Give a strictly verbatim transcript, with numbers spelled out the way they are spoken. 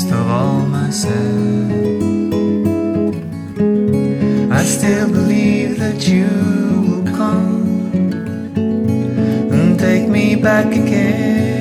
midst of all my sad. I still believe that you will come and take me back again.